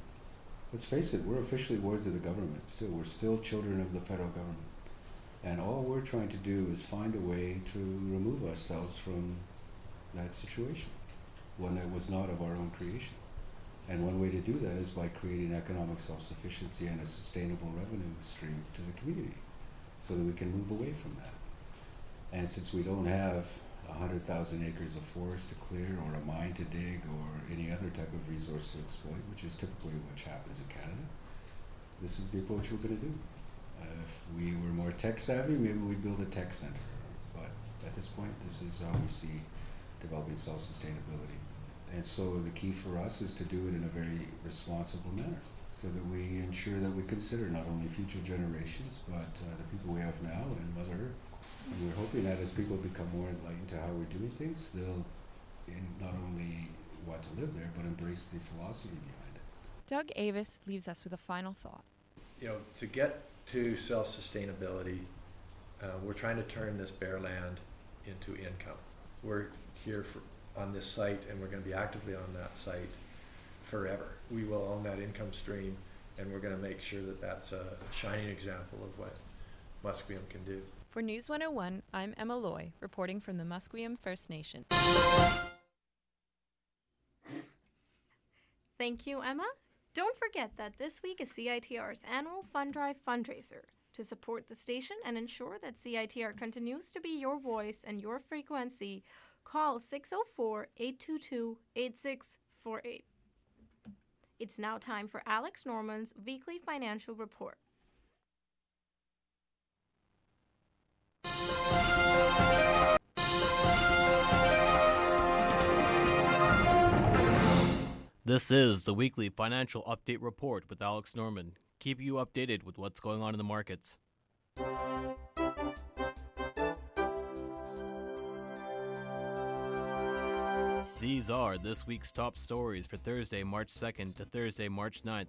let's face it, we're officially wards of the government still. We're still children of the federal government. And all we're trying to do is find a way to remove ourselves from that situation, one that was not of our own creation. And one way to do that is by creating economic self-sufficiency and a sustainable revenue stream to the community so that we can move away from that. And since we don't have 100,000 acres of forest to clear or a mine to dig or any other type of resource to exploit, which is typically what happens in Canada, this is the approach we're going to do. If we were more tech savvy, maybe we'd build a tech center. But at this point, this is how we see developing self-sustainability. And so the key for us is to do it in a very responsible manner so that we ensure that we consider not only future generations, but the people we have now and Mother Earth. And we're hoping that as people become more enlightened to how we're doing things, they'll not only want to live there, but embrace the philosophy behind it. Doug Avis leaves us with a final thought. To get to self-sustainability. We're trying to turn this bare land into income. We're here on this site, and we're going to be actively on that site forever. We will own that income stream, and we're going to make sure that that's a shining example of what Musqueam can do. For News 101, I'm Emma Loy, reporting from the Musqueam First Nation. Thank you, Emma. Don't forget that this week is CITR's annual Fund Drive fundraiser. To support the station and ensure that CITR continues to be your voice and your frequency, call 604-822-8648. It's now time for Alex Norman's weekly financial report. This is the weekly financial update report with Alex Norman. Keep you updated with what's going on in the markets. These are this week's top stories for Thursday, March 2nd to Thursday, March 9th,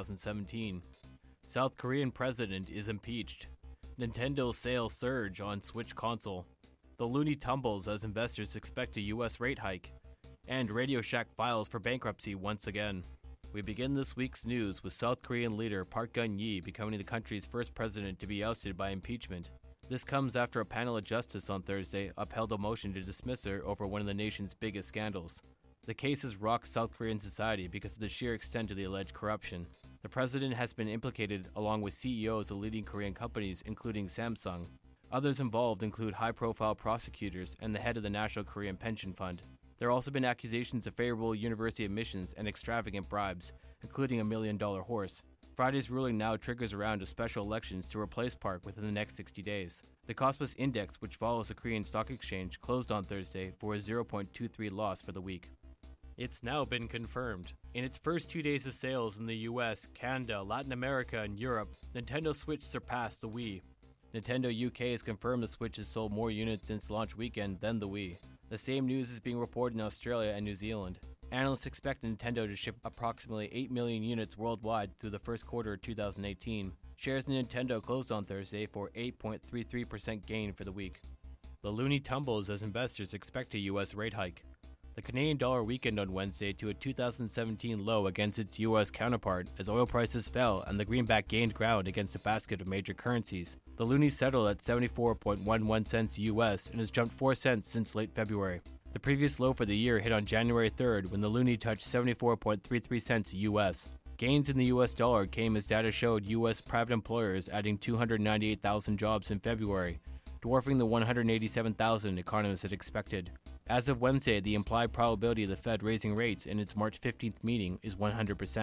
2017. South Korean president is impeached. Nintendo sales surge on Switch console. The loonie tumbles as investors expect a U.S. rate hike. And Radio Shack files for bankruptcy once again. We begin this week's news with South Korean leader Park Geun-hye becoming the country's first president to be ousted by impeachment. This comes after a panel of justice on Thursday upheld a motion to dismiss her over one of the nation's biggest scandals. The case has rocked South Korean society because of the sheer extent of the alleged corruption. The president has been implicated along with CEOs of leading Korean companies, including Samsung. Others involved include high-profile prosecutors and the head of the National Korean Pension Fund. There have also been accusations of favorable university admissions and extravagant bribes, including a $1 million horse. Friday's ruling now triggers a round of special elections to replace Park within the next 60 days. The Kospi Index, which follows the Korean Stock Exchange, closed on Thursday for a 0.23 loss for the week. It's now been confirmed. In its first 2 days of sales in the US, Canada, Latin America, and Europe, Nintendo Switch surpassed the Wii. Nintendo UK has confirmed the Switch has sold more units since launch weekend than the Wii. The same news is being reported in Australia and New Zealand. Analysts expect Nintendo to ship approximately 8 million units worldwide through the first quarter of 2018. Shares in Nintendo closed on Thursday for 8.33% gain for the week. The loonie tumbles as investors expect a U.S. rate hike. The Canadian dollar weakened on Wednesday to a 2017 low against its U.S. counterpart as oil prices fell and the greenback gained ground against a basket of major currencies. The loonie settled at 74.11 cents U.S. and has jumped 4 cents since late February. The previous low for the year hit on January 3rd when the loonie touched 74.33 cents U.S. Gains in the U.S. dollar came as data showed U.S. private employers adding 298,000 jobs in February, dwarfing the 187,000 economists had expected. As of Wednesday, the implied probability of the Fed raising rates in its March 15th meeting is 100%.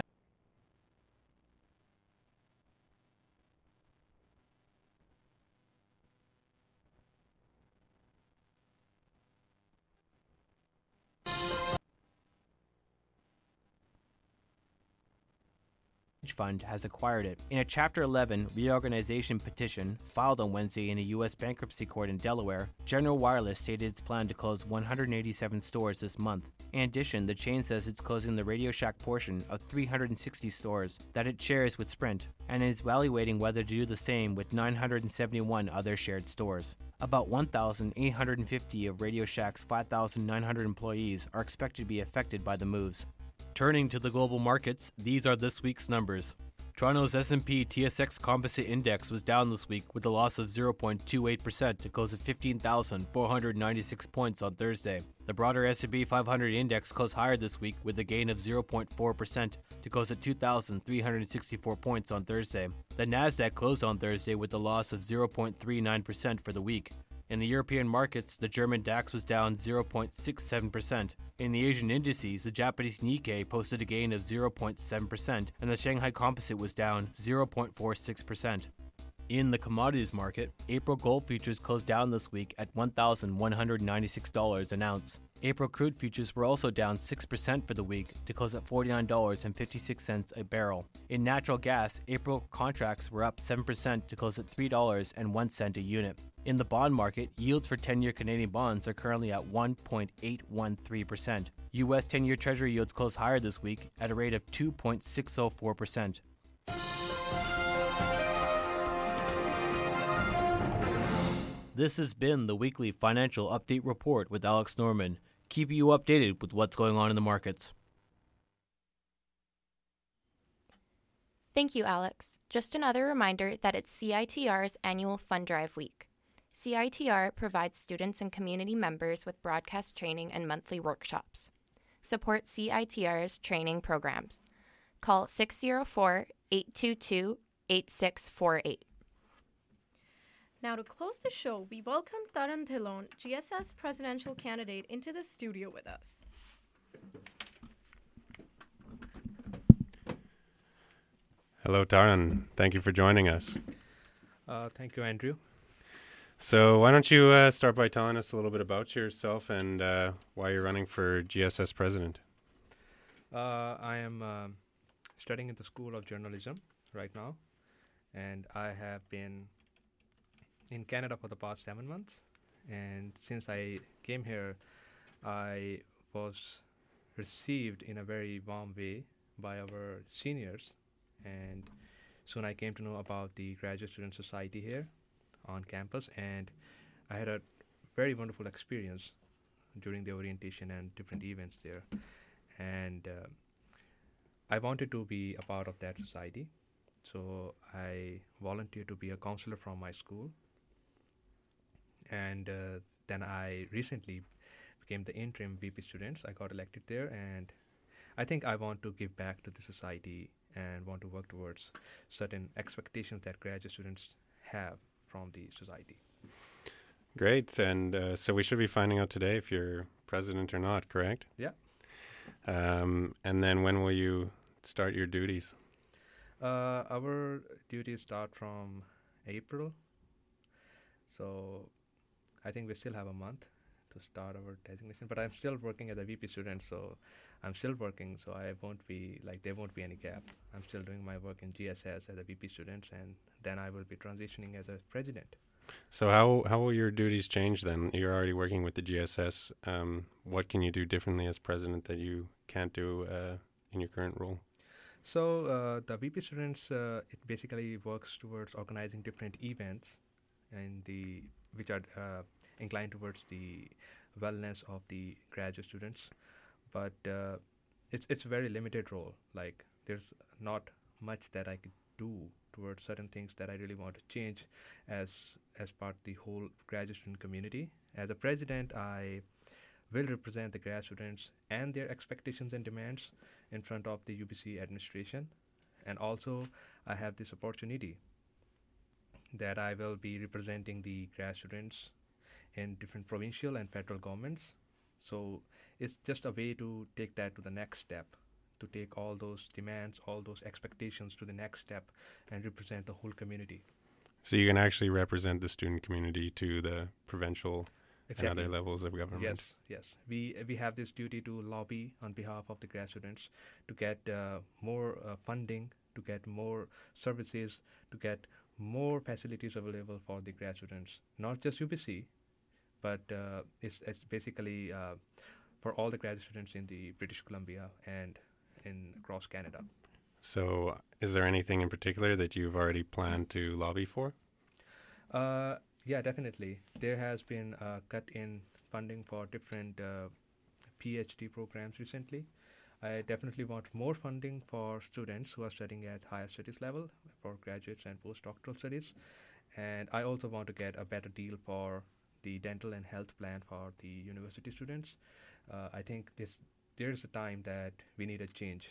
Fund has acquired it. In a Chapter 11 reorganization petition filed on Wednesday in a U.S. bankruptcy court in Delaware, General Wireless stated its plan to close 187 stores this month. In addition, the chain says it's closing the Radio Shack portion of 360 stores that it shares with Sprint, and is evaluating whether to do the same with 971 other shared stores. About 1,850 of Radio Shack's 5,900 employees are expected to be affected by the moves. Turning to the global markets, these are this week's numbers. Toronto's S&P TSX Composite Index was down this week with a loss of 0.28% to close at 15,496 points on Thursday. The broader S&P 500 Index closed higher this week with a gain of 0.4% to close at 2,364 points on Thursday. The Nasdaq closed on Thursday with a loss of 0.39% for the week. In the European markets, the German DAX was down 0.67%. In the Asian indices, the Japanese Nikkei posted a gain of 0.7%, and the Shanghai Composite was down 0.46%. In the commodities market, April gold futures closed down this week at $1,196 an ounce. April crude futures were also down 6% for the week to close at $49.56 a barrel. In natural gas, April contracts were up 7% to close at $3.01 a unit. In the bond market, yields for 10-year Canadian bonds are currently at 1.813%. U.S. 10-year Treasury yields closed higher this week at a rate of 2.604%. This has been the weekly financial update report with Alex Norman, keeping you updated with what's going on in the markets. Thank you, Alex. Just another reminder that it's CITR's annual Fund Drive Week. CITR provides students and community members with broadcast training and monthly workshops. Support CITR's training programs. Call 604-822-8648. Now to close the show, we welcome Taran Dhillon, GSS presidential candidate, into the studio with us. Hello, Taran. Thank you for joining us. Thank you, Andrew. So why don't you start by telling us a little bit about yourself and why you're running for GSS president? I am studying at the School of Journalism right now, and I have been in Canada for the past 7 months. And since I came here, I was received in a very warm way by our seniors, and soon I came to know about the Graduate Student Society here on campus, and I had a very wonderful experience during the orientation and different events there. And I wanted to be a part of that society, so I volunteered to be a counselor from my school. And then I recently became the interim VP students. I got elected there, and I think I want to give back to the society and want to work towards certain expectations that graduate students have from the society. Great. And so we should be finding out today if you're president or not, correct? Yeah. And then when will you start your duties? Our duties start from April. So I think we still have a month to start our designation, but I'm still working as a VP student, so I'm still working, so I won't be, there won't be any gap. I'm still doing my work in GSS as a VP student, and then I will be transitioning as a president. So how will your duties change then? You're already working with the GSS. What can you do differently as president that you can't do in your current role? So the VP students, it basically works towards organizing different events which are inclined towards the wellness of the graduate students, but it's a very limited role. There's not much that I could do towards certain things that I really want to change as part of the whole graduate student community. As a president, I will represent the grad students and their expectations and demands in front of the UBC administration, and also I have this opportunity that I will be representing the grad students in different provincial and federal governments. So it's just a way to take that to the next step, to take all those demands, all those expectations to the next step and represent the whole community. So you can actually represent the student community to the provincial and other levels of government. Yes. We have this duty to lobby on behalf of the grad students to get more funding, to get more services, to get more facilities available for the grad students, not just UBC, but it's basically for all the graduate students in the British Columbia and across Canada. So is there anything in particular that you've already planned to lobby for? Yeah, definitely. There has been a cut in funding for different PhD programs recently. I definitely want more funding for students who are studying at higher studies level, for graduates and postdoctoral studies. And I also want to get a better deal for the dental and health plan for the university students. I think there's a time that we need a change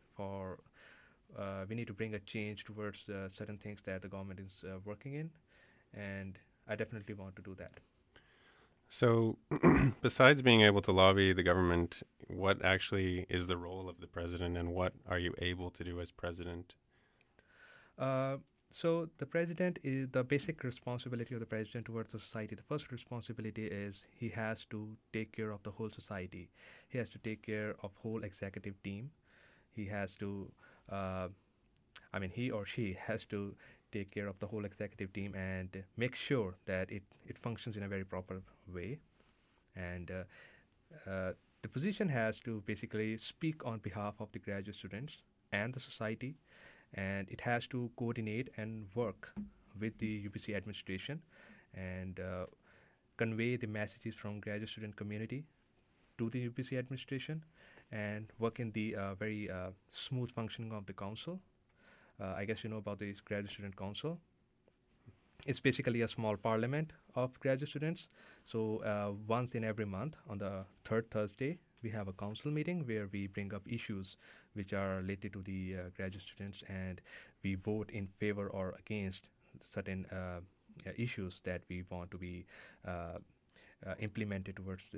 we need to bring a change towards certain things that the government is working in, and I definitely want to do that. So besides being able to lobby the government, what actually is the role of the president, and what are you able to do as president? So the president is the basic responsibility of the president towards the society. The first responsibility is he has to take care of the whole society. He has to take care of whole executive team. He has to, he or she has to take care of the whole executive team and make sure that it functions in a very proper way. And the position has to basically speak on behalf of the graduate students and the society, and it has to coordinate and work with the UBC administration and convey the messages from graduate student community to the UBC administration, and work in the very smooth functioning of the council. I guess you know about the Graduate Student Council. It's basically a small parliament of graduate students. So once in every month, on the third Thursday, we have a council meeting where we bring up issues which are related to the graduate students, and we vote in favor or against certain issues that we want to be implemented towards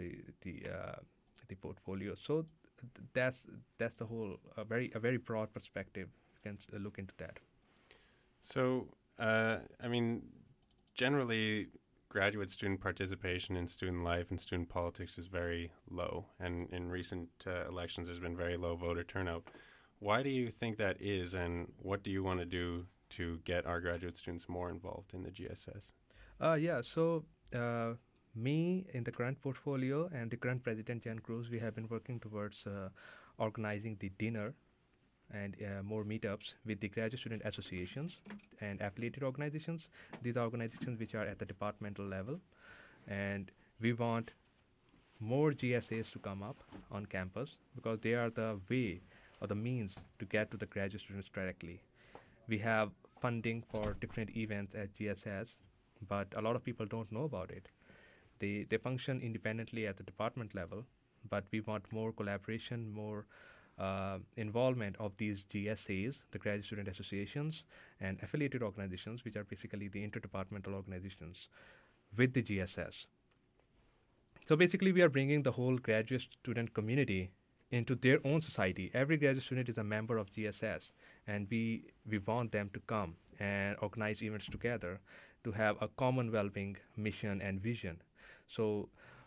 the portfolio. So that's the whole a very broad perspective. You can look into that. So, I mean, generally, graduate student participation in student life and student politics is very low, and in recent elections, there's been very low voter turnout. Why do you think that is, and what do you want to do to get our graduate students more involved in the GSS? So me in the current portfolio and the current president, Jan Cruz, we have been working towards organizing the dinner and more meetups with the graduate student associations and affiliated organizations. These are organizations which are at the departmental level, and we want more GSAs to come up on campus because they are the way or the means to get to the graduate students directly. We have funding for different events at GSS, but a lot of people don't know about it. They function independently at the department level, but we want more collaboration, more involvement of these GSAs, the Graduate Student Associations, and affiliated organizations, which are basically the interdepartmental organizations, with the GSS. So basically, we are bringing the whole graduate student community into their own society. Every graduate student is a member of GSS, and we want them to come and organize events together to have a common well-being mission and vision. So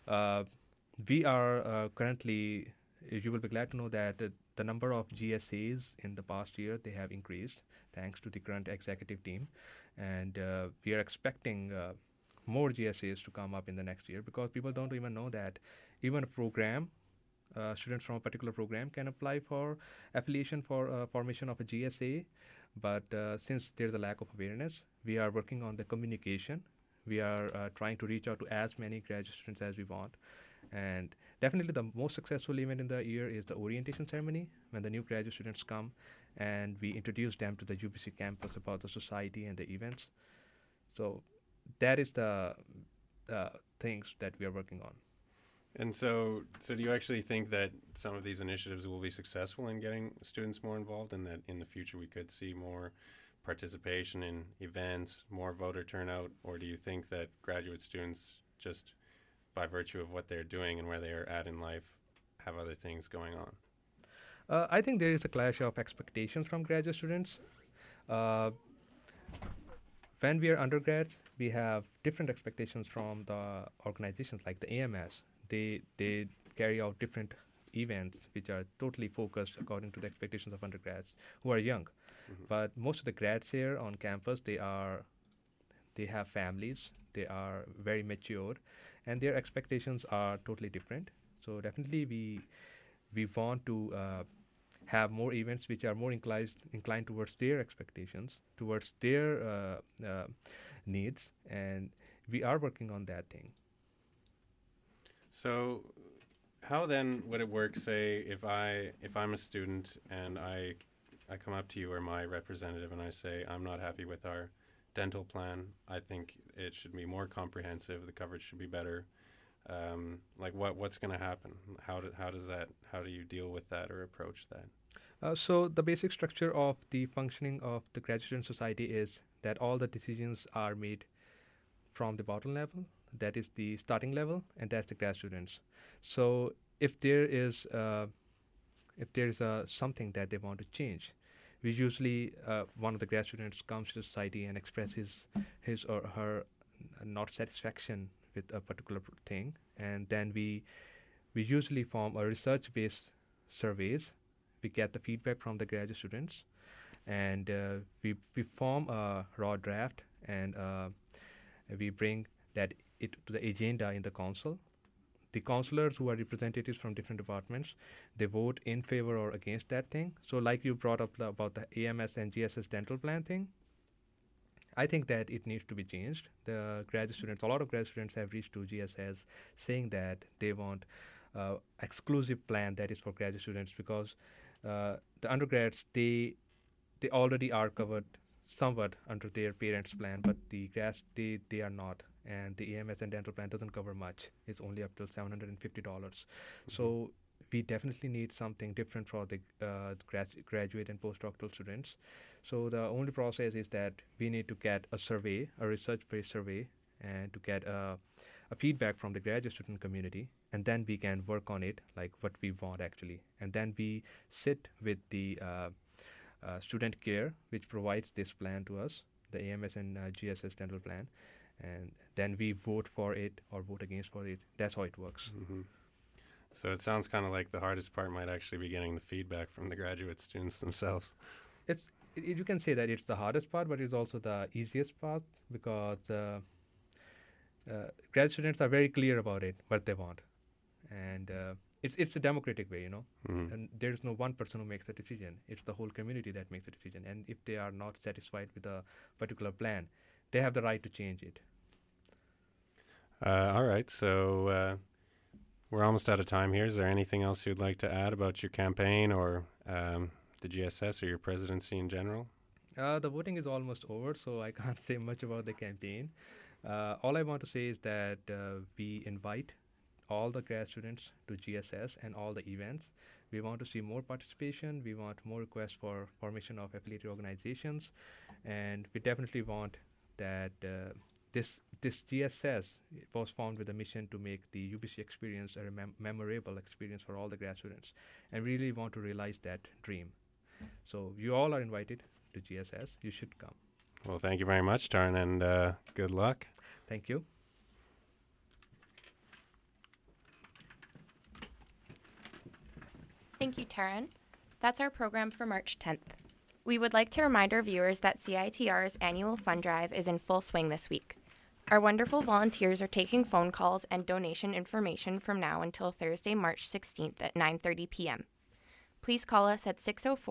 we are currently, you will be glad to know that the number of GSAs in the past year, they have increased thanks to the current executive team. And we are expecting more GSAs to come up in the next year because people don't even know that even a program, students from a particular program can apply for affiliation for formation of a GSA. But since there's a lack of awareness, we are working on the communication. We are trying to reach out to as many graduate students as we want. And definitely the most successful event in the year is the orientation ceremony, when the new graduate students come and we introduce them to the UBC campus about the society and the events. So that is the things that we are working on. And so do you actually think that some of these initiatives will be successful in getting students more involved, and that in the future we could see more participation in events, more voter turnout, or do you think that graduate students, just by virtue of what they're doing and where they are at in life, have other things going on? I think there is a clash of expectations from graduate students. When we are undergrads, we have different expectations from the organizations like the AMS. They carry out different events which are totally focused according to the expectations of undergrads who are young. Mm-hmm. But most of the grads here on campus, they have families, they are very mature, and their expectations are totally different. So definitely we want to have more events which are more inclined towards their expectations, towards their needs, and we are working on that thing. So how then would it work, say, if I'm a student and I come up to you or my representative and I say, I'm not happy with our dental plan, I think it should be more comprehensive, the coverage should be better. What's going to happen? How do you deal with that or approach that? So the basic structure of the functioning of the graduate student society is that all the decisions are made from the bottom level. That is the starting level, and that's the grad students. So if there is something that they want to change, we usually one of the grad students comes to the society and expresses his or her not satisfaction with a particular thing, and then we usually form a research-based surveys. We get the feedback from the graduate students, and we form a raw draft, and we bring that to the agenda in the council. The councillors, who are representatives from different departments, they vote in favor or against that thing. So like you brought up about the AMS and GSS dental plan thing, I think that it needs to be changed. The graduate students, a lot of graduate students have reached to GSS saying that they want exclusive plan that is for graduate students, because the undergrads, they already are covered somewhat under their parents' plan, but the grads, they are not. And the EMS and dental plan doesn't cover much. It's only up till $750. So we definitely need something different for the graduate and postdoctoral students. So the only process is that we need to get a survey, a research-based survey, and to get a feedback from the graduate student community, and then we can work on it, like what we want actually. And then we sit with the student care, which provides this plan to us, the AMS and GSS dental plan, and then we vote for it or vote against for it. That's how it works. Mm-hmm. So it sounds kind of like the hardest part might actually be getting the feedback from the graduate students themselves. You can say that it's the hardest part, but it's also the easiest part, because grad students are very clear about it, what they want. And it's a democratic way, Mm-hmm. And there's no one person who makes the decision. It's the whole community that makes the decision. And if they are not satisfied with a particular plan, they have the right to change it. All right, so we're almost out of time here. Is there anything else you'd like to add about your campaign or the GSS or your presidency in general? The voting is almost over, so I can't say much about the campaign. All I want to say is that we invite all the grad students to GSS and all the events. We want to see more participation. We want more requests for formation of affiliated organizations. And we definitely want that this GSS was formed with a mission to make the UBC experience a memorable experience for all the grad students, and really want to realize that dream. So you all are invited to GSS. You should come. Well, thank you very much, Tarun, and good luck. Thank you. Thank you, Tarun. That's our program for March 10th. We would like to remind our viewers that CITR's annual fund drive is in full swing this week. Our wonderful volunteers are taking phone calls and donation information from now until Thursday, March 16th at 9:30 p.m. Please call us at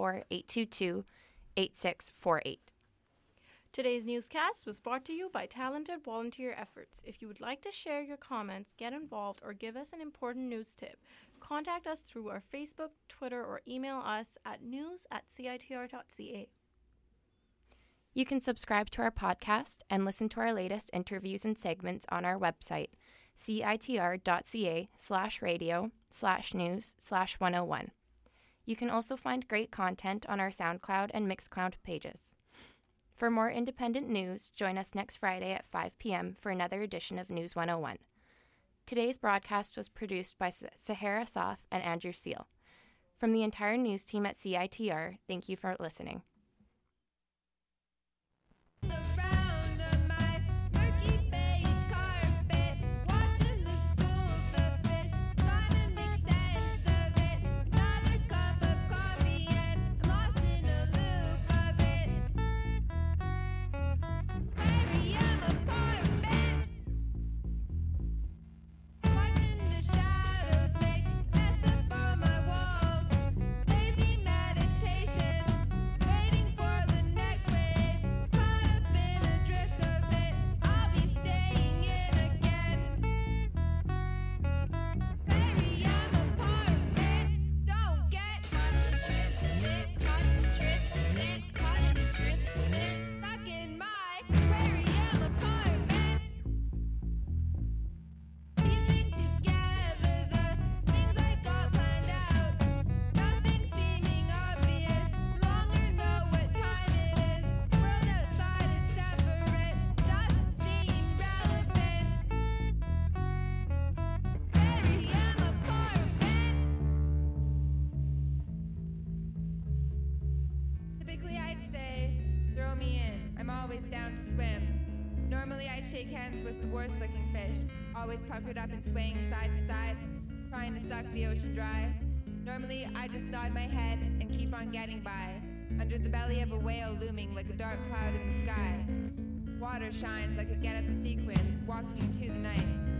604-822-8648. Today's newscast was brought to you by talented volunteer efforts. If you would like to share your comments, get involved, or give us an important news tip, contact us through our Facebook, Twitter, or email us at news@citr.ca. You can subscribe to our podcast and listen to our latest interviews and segments on our website, citr.ca/radio/news/101. You can also find great content on our SoundCloud and Mixcloud pages. For more independent news, join us next Friday at 5 p.m. for another edition of News 101. Today's broadcast was produced by Sahara Soth and Andrew Seal. From the entire news team at CITR, thank you for listening. Down to swim. Normally I'd shake hands with the worst looking fish, always puckered up and swaying side to side, trying to suck the ocean dry. Normally I just nod my head and keep on getting by, under the belly of a whale looming like a dark cloud in the sky. Water shines like a get-up sequins walking into the night.